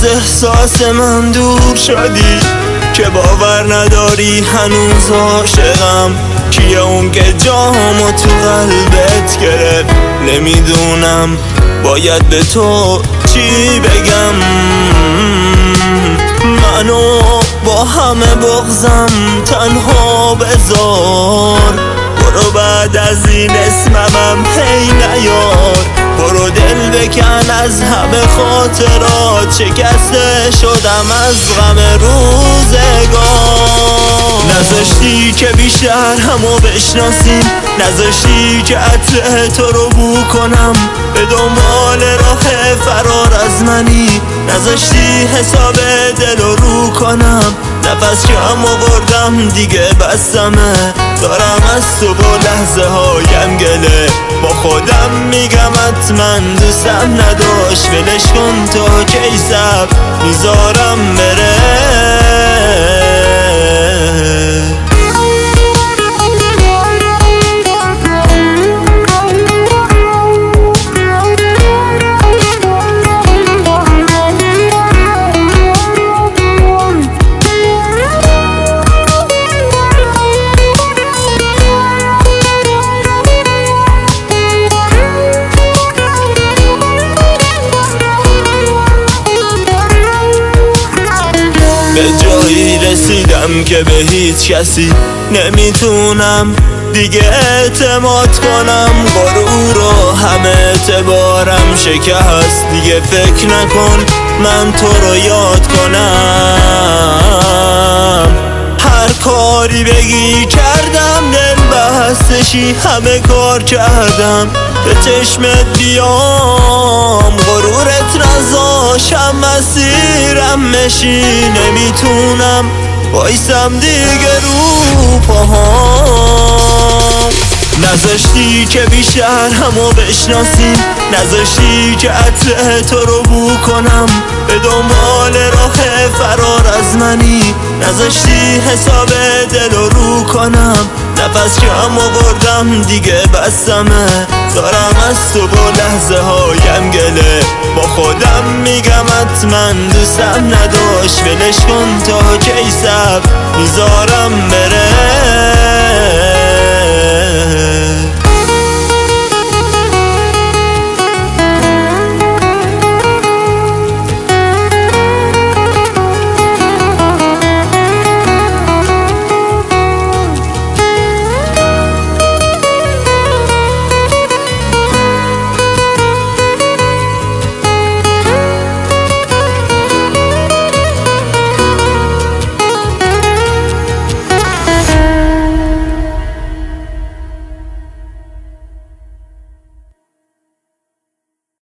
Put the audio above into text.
از احساس من دور شدی که باور نداری هنوز عاشقم. کیه اون که جامو تو قلبت گرفت؟ نمیدونم باید به تو چی بگم. منو با همه بغضم تنها بذار. برو بعد از این اسمم هی نیار. برو دل بکن از همه خاطرات، شکسته شدم از غم روزگار. نذاشتی که بیشتر همو بشناسیم، نذاشتی که عطر تو رو بو کنم. به دنبال راه فرار از منی، نذاشتی حساب دل رو کنم. نفس کم آوردم دیگه بسمه، دارم از تو با لحظه هایم گله. با خودم میگم حتما دوستم نداشت، ولش کن تا کی صبر میذارم بره. به جایی رسیدم که به هیچ کسی نمیتونم دیگه اعتماد کنم. غرور و همه اعتبارم شکست، دیگه فکر نکن من تو رو یاد کنم. هر کاری بگی کردم، دل بستشی همه کار کردم به چشمت بیام. غرورت نذاشم مسیرم مشی، نمیتونم وایسم دیگه رو پاهام. نذاشتی که بیشتر همو بشناسیم، نذاشتی که عطر تو رو بو کنم. به دنبال راه فرار از منی، نذاشتی حساب دل رو کنم. نفس کم آوردم دیگه بسمه، دارم از تو با لحظه هایم گله. با خودم میگم حتما دوستم نداشت، ولش کن تا کی صبر میذارم بره.